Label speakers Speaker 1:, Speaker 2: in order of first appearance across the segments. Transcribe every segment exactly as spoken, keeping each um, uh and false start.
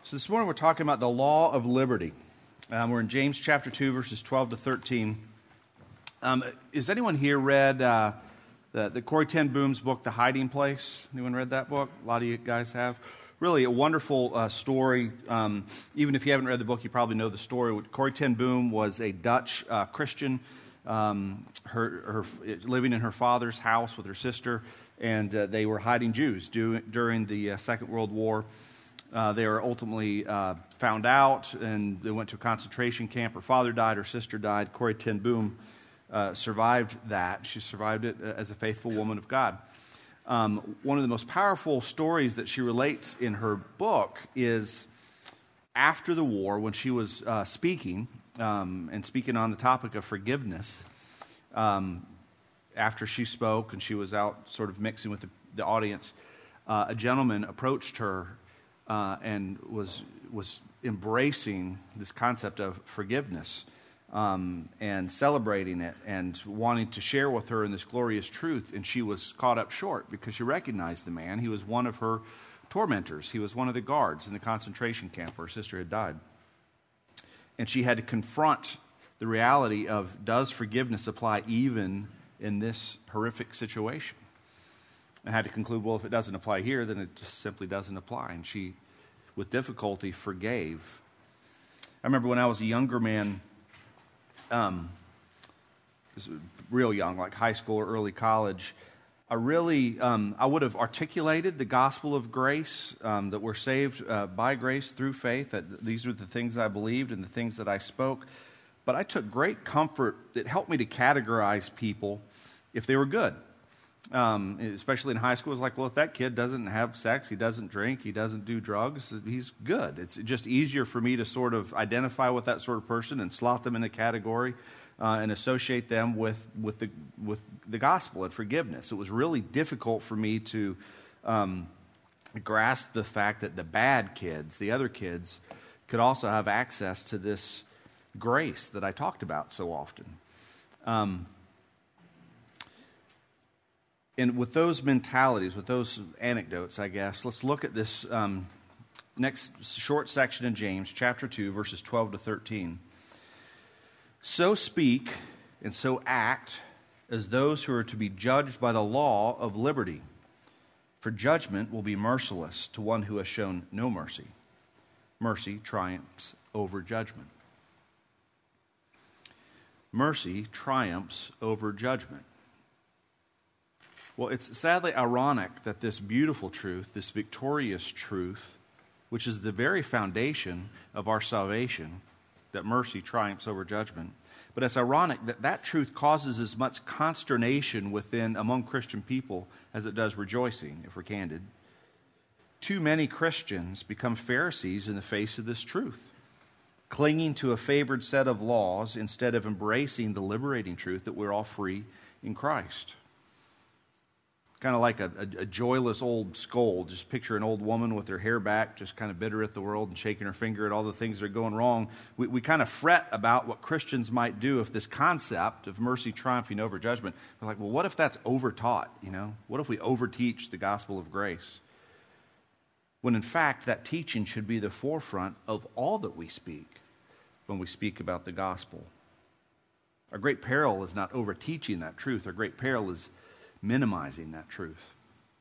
Speaker 1: So this morning we're talking about the law of liberty. Um, we're in James chapter two, verses twelve to thirteen. Um, has anyone here read uh, the, the Corrie ten Boom's book, The Hiding Place? Anyone read that book? A lot of you guys have. Really a wonderful uh, story. Um, even if you haven't read the book, you probably know the story. Corrie ten Boom was a Dutch uh, Christian, um, her, her living in her father's house with her sister, and uh, they were hiding Jews do, during the uh, Second World War. Uh, they were ultimately uh, found out, and they went to a concentration camp. Her father died, her sister died. Corrie ten Boom uh, survived that. She survived it as a faithful woman of God. Um, one of the most powerful stories that she relates in her book is after the war, when she was uh, speaking, um, and speaking on the topic of forgiveness. Um, after she spoke and she was out sort of mixing with the, the audience, uh, a gentleman approached her Uh, and was was embracing this concept of forgiveness um, and celebrating it and wanting to share with her in this glorious truth. And she was caught up short because she recognized the man. He was one of her tormentors. He was one of the guards in the concentration camp where her sister had died. And she had to confront the reality of, does forgiveness apply even in this horrific situation? And had to conclude, well, if it doesn't apply here, then it just simply doesn't apply. And she, with difficulty, forgave. I remember when I was a younger man, um, was real young, like high school or early college, I really, um, I would have articulated the gospel of grace, um, that we're saved uh, by grace through faith, that these are the things I believed and the things that I spoke. But I took great comfort. It helped me to categorize people if they were good. Um, especially in high school, it's like, well, if that kid doesn't have sex, he doesn't drink, he doesn't do drugs, he's good. It's just easier for me to sort of identify with that sort of person and slot them in a category uh, and associate them with, with, the, with the gospel and forgiveness. It was really difficult for me to um, grasp the fact that the bad kids, the other kids, could also have access to this grace that I talked about so often. Um And with those mentalities, with those anecdotes, I guess, let's look at this um, next short section in James, chapter two, verses twelve to thirteen. So speak and so act as those who are to be judged by the law of liberty, for judgment will be merciless to one who has shown no mercy. Mercy triumphs over judgment. Mercy triumphs over judgment. Well, it's sadly ironic that this beautiful truth, this victorious truth, which is the very foundation of our salvation, that mercy triumphs over judgment, but it's ironic that that truth causes as much consternation within among Christian people as it does rejoicing, if we're candid. Too many Christians become Pharisees in the face of this truth, clinging to a favored set of laws instead of embracing the liberating truth that we're all free in Christ. Kind of like a, a, a joyless old scold. Just picture an old woman with her hair back, just kind of bitter at the world and shaking her finger at all the things that are going wrong. We, we kind of fret about what Christians might do if this concept of mercy triumphing over judgment, we're like, well, what if that's overtaught, you know? What if we overteach the gospel of grace? When in fact, that teaching should be the forefront of all that we speak when we speak about the gospel. Our great peril is not overteaching that truth. Our great peril is minimizing that truth.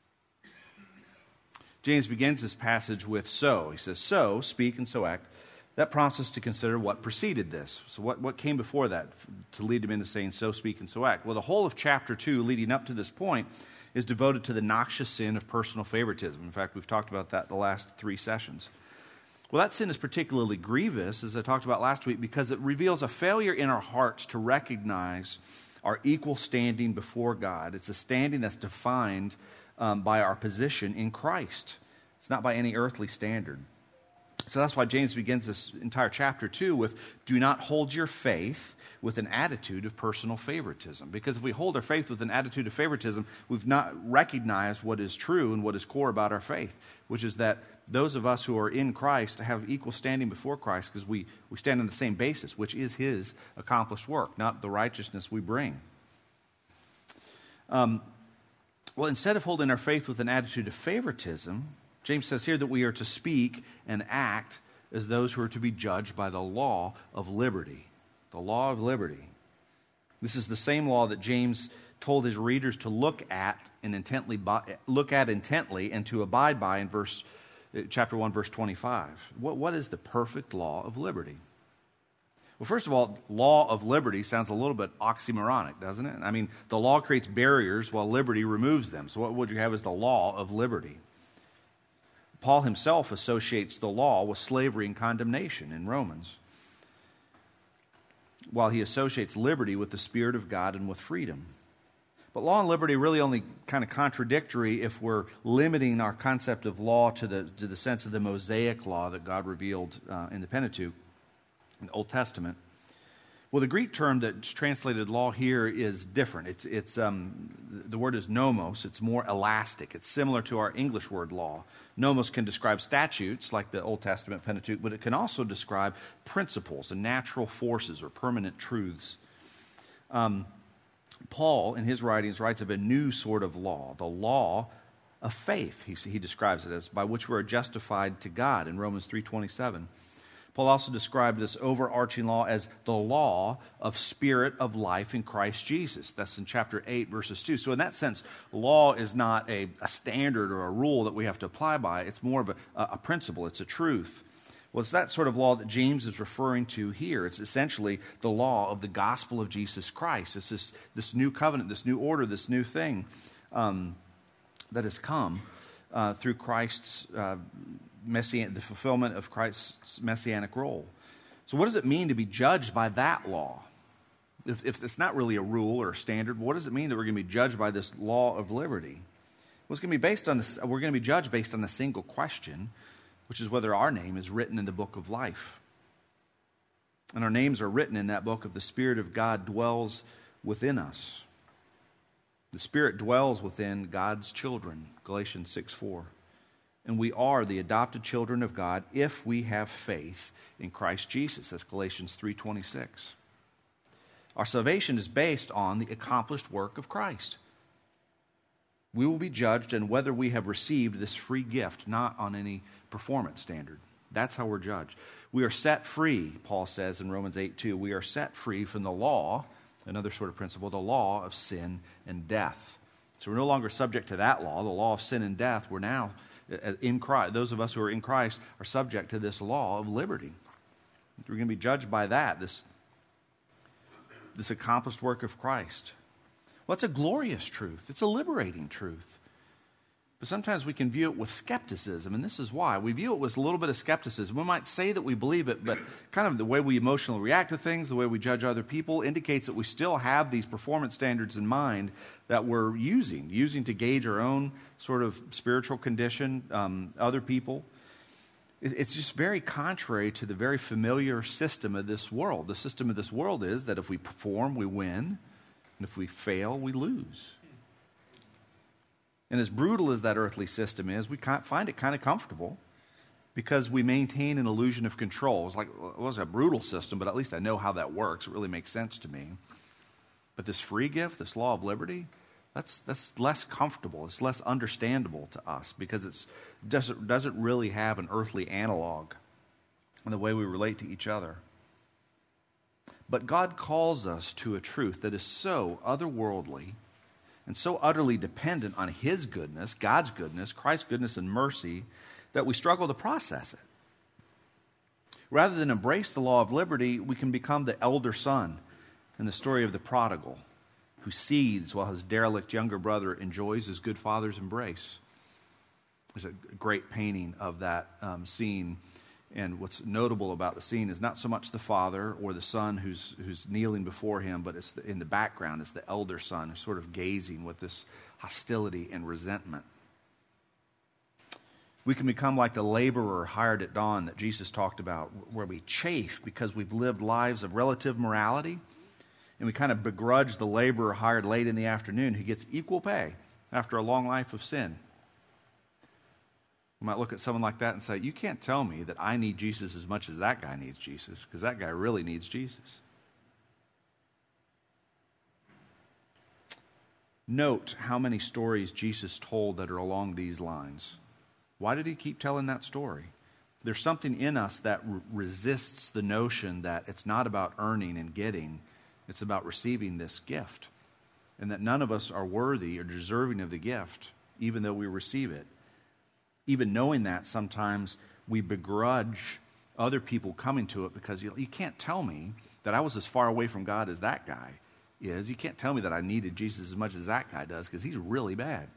Speaker 1: James begins this passage with so. He says, so, speak and so act. That prompts us to consider what preceded this. So what, what came before that to lead him into saying, so, speak and so act? Well, the whole of chapter two leading up to this point is devoted to the noxious sin of personal favoritism. In fact, we've talked about that the last three sessions. Well, that sin is particularly grievous, as I talked about last week, because it reveals a failure in our hearts to recognize our equal standing before God. It's a standing that's defined um, by our position in Christ. It's not by any earthly standard. So that's why James begins this entire chapter two with, do not hold your faith with an attitude of personal favoritism. Because if we hold our faith with an attitude of favoritism, we've not recognized what is true and what is core about our faith, which is that those of us who are in Christ have equal standing before Christ because we, we stand on the same basis, which is his accomplished work, not the righteousness we bring. Um, well, instead of holding our faith with an attitude of favoritism, James says here that we are to speak and act as those who are to be judged by the law of liberty. The law of liberty. This is the same law that James told his readers to look at and intently look at intently and to abide by in verse chapter one, verse twenty-five. What, what is the perfect law of liberty? Well, first of all, law of liberty sounds a little bit oxymoronic, doesn't it? I mean, the law creates barriers while liberty removes them. So what would you have as the law of liberty? Paul himself associates the law with slavery and condemnation in Romans, while he associates liberty with the Spirit of God and with freedom. But law and liberty are really only kind of contradictory if we're limiting our concept of law to the, to the sense of the Mosaic law that God revealed uh, in the Pentateuch, in the Old Testament. Well, the Greek term that's translated law here is different. It's, it's, um, the word is nomos. It's more elastic. It's similar to our English word law. Nomos can describe statutes like the Old Testament Pentateuch, but it can also describe principles and natural forces or permanent truths. Um, Paul, in his writings, writes of a new sort of law, the law of faith. He, he describes it as by which we are justified to God in Romans three twenty-seven. Paul also described this overarching law as the law of spirit of life in Christ Jesus. That's in chapter eight, verses two. So in that sense, law is not a, a standard or a rule that we have to apply by. It's more of a, a principle. It's a truth. Well, it's that sort of law that James is referring to here. It's essentially the law of the gospel of Jesus Christ. It's this, this new covenant, this new order, this new thing um, that has come uh, through Christ's uh Messian, the fulfillment of Christ's messianic role. So what does it mean to be judged by that law? If, if it's not really a rule or a standard, what does it mean that we're going to be judged by this law of liberty? Well, it's going to be based on this, we're going to be judged based on a single question, which is whether our name is written in the book of life. And our names are written in that book if the Spirit of God dwells within us. The Spirit dwells within God's children, Galatians six four. And we are the adopted children of God if we have faith in Christ Jesus. That's Galatians three twenty-six. Our salvation is based on the accomplished work of Christ. We will be judged on whether we have received this free gift, not on any performance standard. That's how we're judged. We are set free, Paul says in Romans eight two. We are set free from the law, another sort of principle, the law of sin and death. So we're no longer subject to that law, the law of sin and death. We're now in Christ. Those of us who are in Christ are subject to this law of liberty. We're going to be judged by that, this, this accomplished work of Christ. Well, it's a glorious truth. It's a liberating truth. But sometimes we can view it with skepticism, and this is why. We view it with a little bit of skepticism. We might say that we believe it, but kind of the way we emotionally react to things, the way we judge other people, indicates that we still have these performance standards in mind that we're using, using to gauge our own sort of spiritual condition, um, other people. It's just very contrary to the very familiar system of this world. The system of this world is that if we perform, we win, and if we fail, we lose. And as brutal as that earthly system is, we find it kind of comfortable because we maintain an illusion of control. It's like, well, it was a brutal system, but at least I know how that works. It really makes sense to me. But this free gift, this law of liberty, that's that's less comfortable. It's less understandable to us because it doesn't, doesn't really have an earthly analog in the way we relate to each other. But God calls us to a truth that is so otherworldly and so utterly dependent on His goodness, God's goodness, Christ's goodness and mercy, that we struggle to process it. Rather than embrace the law of liberty, we can become the elder son in the story of the prodigal, who seethes while his derelict younger brother enjoys his good father's embrace. There's a great painting of that um, scene. And what's notable about the scene is not so much the father or the son who's who's kneeling before him, but it's the, in the background, it's the elder son who's sort of gazing with this hostility and resentment. We can become like the laborer hired at dawn that Jesus talked about, where we chafe because we've lived lives of relative morality, and we kind of begrudge the laborer hired late in the afternoon who gets equal pay after a long life of sin. We might look at someone like that and say, you can't tell me that I need Jesus as much as that guy needs Jesus, because that guy really needs Jesus. Note how many stories Jesus told that are along these lines. Why did he keep telling that story? There's something in us that re- resists the notion that it's not about earning and getting, it's about receiving this gift. And that none of us are worthy or deserving of the gift, even though we receive it. Even knowing that, sometimes we begrudge other people coming to it because you, you can't tell me that I was as far away from God as that guy is. You can't tell me that I needed Jesus as much as that guy does because he's really bad.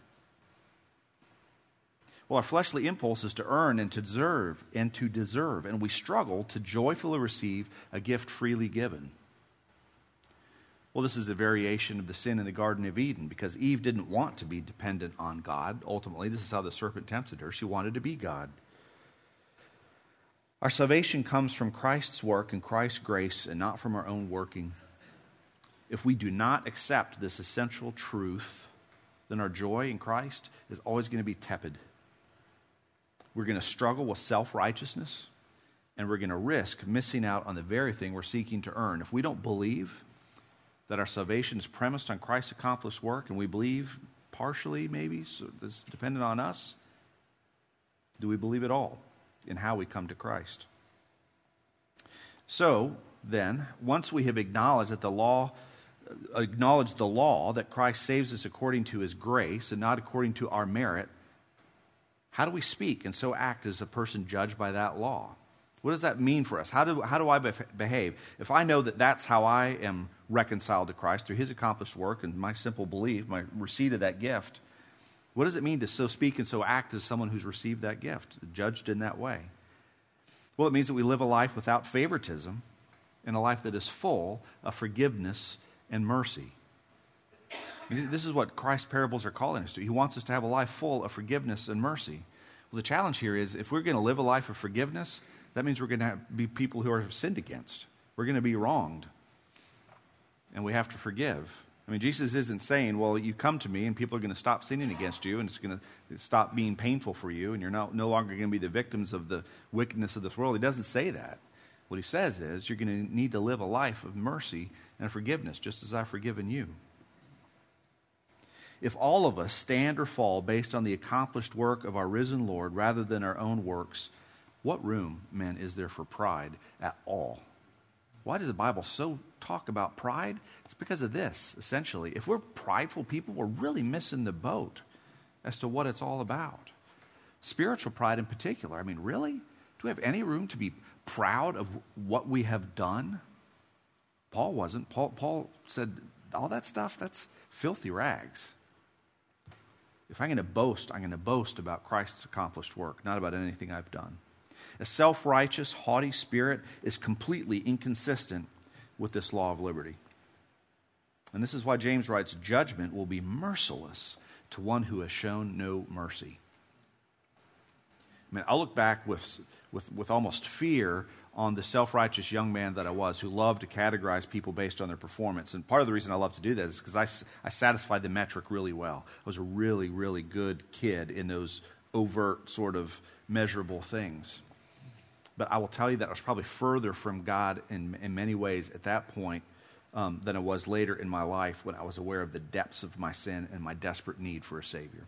Speaker 1: Well, our fleshly impulse is to earn and to deserve and to deserve, and we struggle to joyfully receive a gift freely given. Well, this is a variation of the sin in the Garden of Eden because Eve didn't want to be dependent on God. Ultimately, this is how the serpent tempted her. She wanted to be God. Our salvation comes from Christ's work and Christ's grace and not from our own working. If we do not accept this essential truth, then our joy in Christ is always going to be tepid. We're going to struggle with self-righteousness, and we're going to risk missing out on the very thing we're seeking to earn. If we don't believe that our salvation is premised on Christ's accomplished work, and we believe partially, maybe, so it's dependent on us, do we believe at all in how we come to Christ? So, then, once we have acknowledged that the law, acknowledged the law, that Christ saves us according to his grace and not according to our merit, how do we speak and so act as a person judged by that law? What does that mean for us? How do, how do I behave? If I know that that's how I am reconciled to Christ through his accomplished work and my simple belief, my receipt of that gift, what does it mean to so speak and so act as someone who's received that gift, judged in that way? Well, it means that we live a life without favoritism and a life that is full of forgiveness and mercy. This is what Christ's parables are calling us to. He wants us to have a life full of forgiveness and mercy. Well, the challenge here is if we're going to live a life of forgiveness, that means we're going to have, be people who are sinned against. We're going to be wronged. And we have to forgive. I mean, Jesus isn't saying, well, you come to me and people are going to stop sinning against you and it's going to stop being painful for you and you're no, no longer going to be the victims of the wickedness of this world. He doesn't say that. What he says is you're going to need to live a life of mercy and forgiveness, just as I've forgiven you. If all of us stand or fall based on the accomplished work of our risen Lord rather than our own works, what room, men, is there for pride at all? Why does the Bible so talk about pride? It's because of this, essentially. If we're prideful people, we're really missing the boat as to what it's all about. Spiritual pride in particular. I mean, really? Do we have any room to be proud of what we have done? Paul wasn't. Paul, Paul said, all that stuff, that's filthy rags. If I'm going to boast, I'm going to boast about Christ's accomplished work, not about anything I've done. A self-righteous, haughty spirit is completely inconsistent with this law of liberty. And this is why James writes, judgment will be merciless to one who has shown no mercy. I mean, I look back with, with, with almost fear on the self-righteous young man that I was who loved to categorize people based on their performance. And part of the reason I love to do that is because I, I satisfied the metric really well. I was a really, really good kid in those overt sort of measurable things. But I will tell you that I was probably further from God in, in many ways at that point um, than I was later in my life when I was aware of the depths of my sin and my desperate need for a Savior.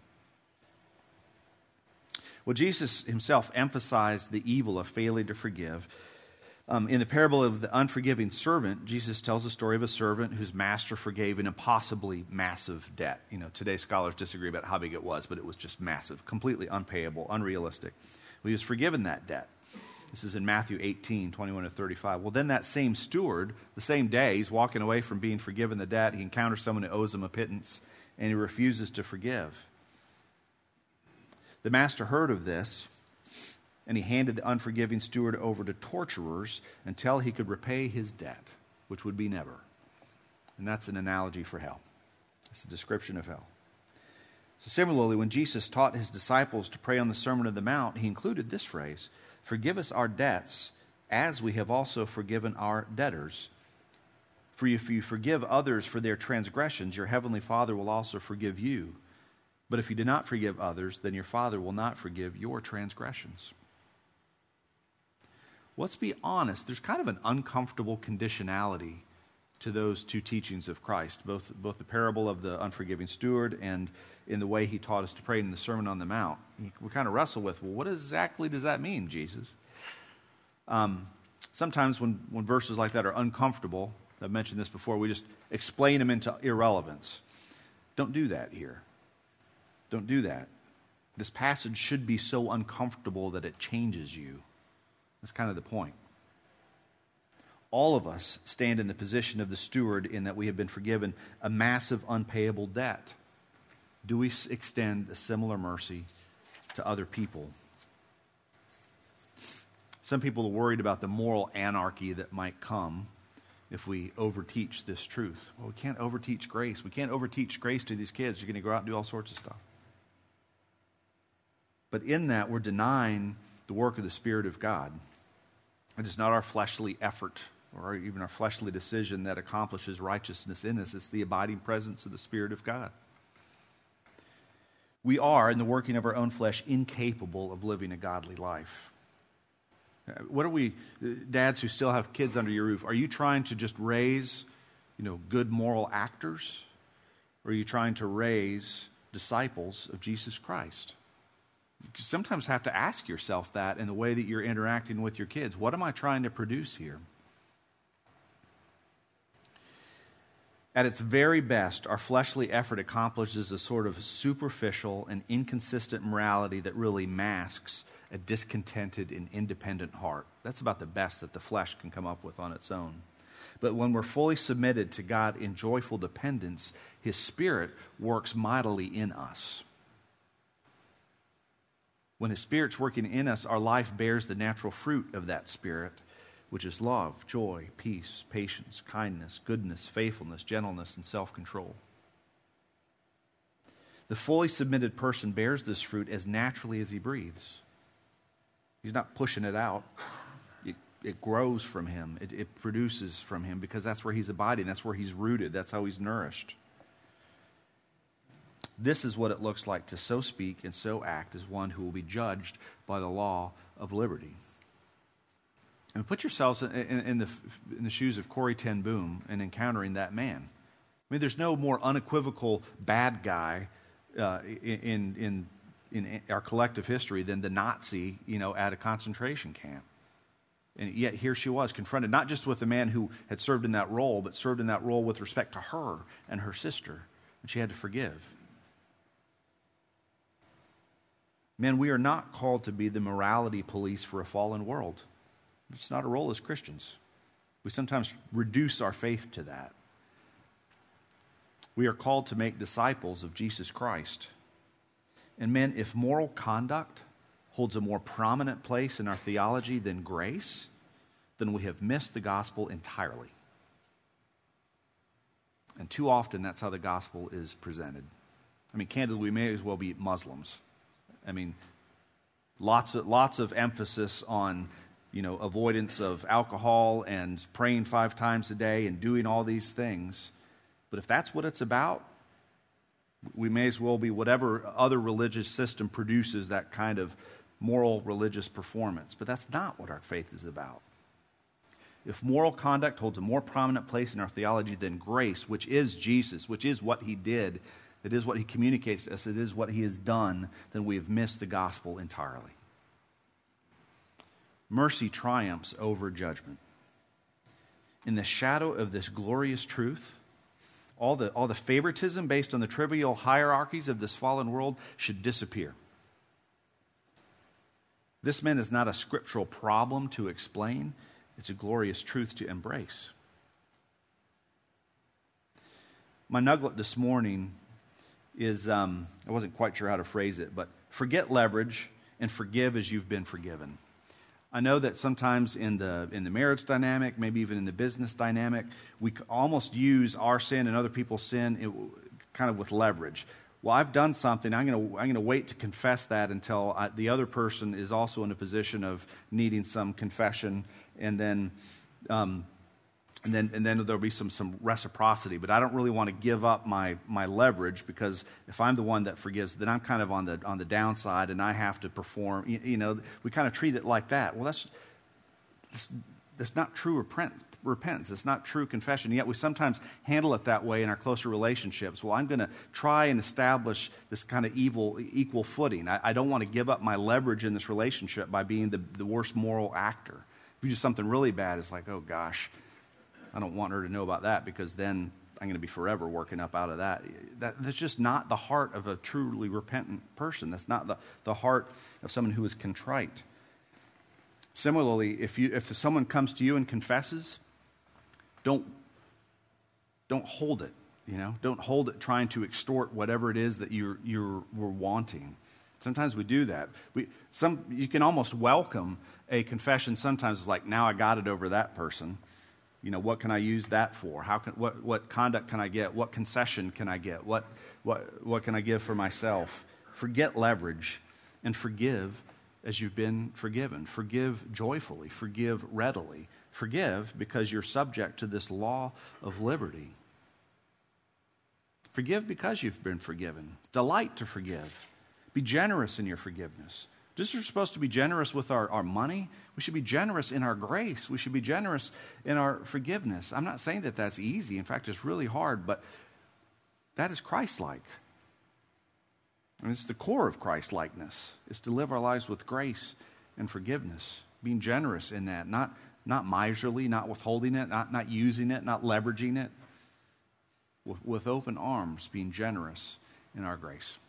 Speaker 1: Well, Jesus himself emphasized the evil of failing to forgive. Um, in the parable of the unforgiving servant, Jesus tells the story of a servant whose master forgave an impossibly massive debt. You know, today scholars disagree about how big it was, but it was just massive, completely unpayable, unrealistic. Well, he was forgiven that debt. This is in Matthew eighteen, twenty-one to thirty-five. Well, then that same steward, the same day, he's walking away from being forgiven the debt. He encounters someone who owes him a pittance, and he refuses to forgive. The master heard of this, and he handed the unforgiving steward over to torturers until he could repay his debt, which would be never. And that's an analogy for hell. It's a description of hell. So similarly, when Jesus taught his disciples to pray on the Sermon on the Mount, he included this phrase, "Forgive us our debts, as we have also forgiven our debtors. For if you forgive others for their transgressions, your heavenly Father will also forgive you. But if you do not forgive others, then your Father will not forgive your transgressions." Let's be honest, there's kind of an uncomfortable conditionality to those two teachings of Christ, both, both the parable of the unforgiving steward and in the way he taught us to pray in the Sermon on the Mount. We kind of wrestle with, well, what exactly does that mean, Jesus? Um, sometimes when, when verses like that are uncomfortable, I've mentioned this before, we just explain them into irrelevance. Don't do that here. Don't do that. This passage should be so uncomfortable that it changes you. That's kind of the point. All of us stand in the position of the steward in that we have been forgiven a massive unpayable debt. Do we extend a similar mercy to other people? Some people are worried about the moral anarchy that might come if we overteach this truth. Well, we can't overteach grace. We can't overteach grace to these kids. You're going to go out and do all sorts of stuff. But in that, we're denying the work of the Spirit of God. It is not our fleshly effort or even our fleshly decision that accomplishes righteousness in us. It's the abiding presence of the Spirit of God. We are, in the working of our own flesh, incapable of living a godly life. What are we, dads who still have kids under your roof, are you trying to just raise, you know, good moral actors? Or are you trying to raise disciples of Jesus Christ? You sometimes have to ask yourself that in the way that you're interacting with your kids. What am I trying to produce here? At its very best, our fleshly effort accomplishes a sort of superficial and inconsistent morality that really masks a discontented and independent heart. That's about the best that the flesh can come up with on its own. But when we're fully submitted to God in joyful dependence, His Spirit works mightily in us. When His Spirit's working in us, our life bears the natural fruit of that Spirit, which is love, joy, peace, patience, kindness, goodness, faithfulness, gentleness, and self-control. The fully submitted person bears this fruit as naturally as he breathes. He's not pushing it out. It, it grows from him. It, it produces from him because that's where he's abiding. That's where he's rooted. That's how he's nourished. This is what it looks like to so speak and so act as one who will be judged by the law of liberty. And put yourselves in, in, in, the, in the shoes of Corrie ten Boom and encountering that man. I mean, there's no more unequivocal bad guy uh, in, in, in our collective history than the Nazi, you know, at a concentration camp. And yet here she was, confronted not just with the man who had served in that role, but served in that role with respect to her and her sister. And she had to forgive. Men, we are not called to be the morality police for a fallen world. It's not a role as Christians. We sometimes reduce our faith to that. We are called to make disciples of Jesus Christ. And men, if moral conduct holds a more prominent place in our theology than grace, then we have missed the gospel entirely. And too often that's how the gospel is presented. I mean, candidly, we may as well be Muslims. I mean, lots of, lots of emphasis on, you know, avoidance of alcohol and praying five times a day and doing all these things. But if that's what it's about, we may as well be whatever other religious system produces that kind of moral religious performance. But that's not what our faith is about. If moral conduct holds a more prominent place in our theology than grace, which is Jesus, which is what He did, it is what He communicates to us, it is what He has done, then we have missed the gospel entirely. Mercy triumphs over judgment. In the shadow of this glorious truth, all the, all the favoritism based on the trivial hierarchies of this fallen world should disappear. This, man, is not a scriptural problem to explain. It's a glorious truth to embrace. My nugget this morning is, um, I wasn't quite sure how to phrase it, but forget leverage and forgive as you've been forgiven. I know that sometimes in the in the marriage dynamic, maybe even in the business dynamic, we almost use our sin and other people's sin it, kind of with leverage. Well, I've done something. I'm going to I'm going to wait to confess that until I, the other person is also in a position of needing some confession, and then um, and then and then there'll be some some reciprocity. But I don't really want to give up my my leverage, because if I'm the one that forgives, then I'm kind of on the on the downside, and I have to perform. You, you know, we kind of treat it like that. Well, that's that's it's not true repentance. repentance. It's not true confession. Yet we sometimes handle it that way in our closer relationships. Well, I'm going to try and establish this kind of evil, equal footing. I, I don't want to give up my leverage in this relationship by being the, the worst moral actor. If you do something really bad, it's like, oh gosh, I don't want her to know about that because then I'm going to be forever working up out of that. that. That's just not the heart of a truly repentant person. That's not the, the heart of someone who is contrite. Similarly, if you if someone comes to you and confesses, don't don't hold it. You know, don't hold it trying to extort whatever it is that you're you're were wanting. Sometimes we do that. We some you can almost welcome a confession. Sometimes it's like, now I got it over that person. You know, what can I use that for? How can what what conduct can I get? What concession can I get? What what what can I give for myself? Forget leverage and forgive as you've been forgiven. Forgive joyfully. Forgive readily. Forgive because you're subject to this law of liberty. Forgive because you've been forgiven. Delight to forgive. Be generous in your forgiveness. Just as we're supposed to be generous with our, our money, we should be generous in our grace. We should be generous in our forgiveness. I'm not saying that that's easy. In fact, it's really hard, but that is Christ-like. And it's the core of Christ-likeness, is to live our lives with grace and forgiveness, being generous in that, not, not miserly, not withholding it, not, not using it, not leveraging it, with, with open arms, being generous in our grace.